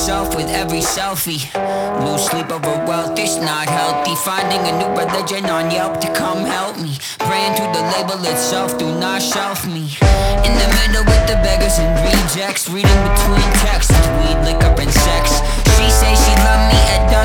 myself with every selfie. Lose sleep over wealth, it's not healthy. Finding a new religion on Yelp to come help me. Praying to the label itself, do not shelf me. In the middle with the beggars and rejects, reading between texts, weed, liquor and sex. She say she love me at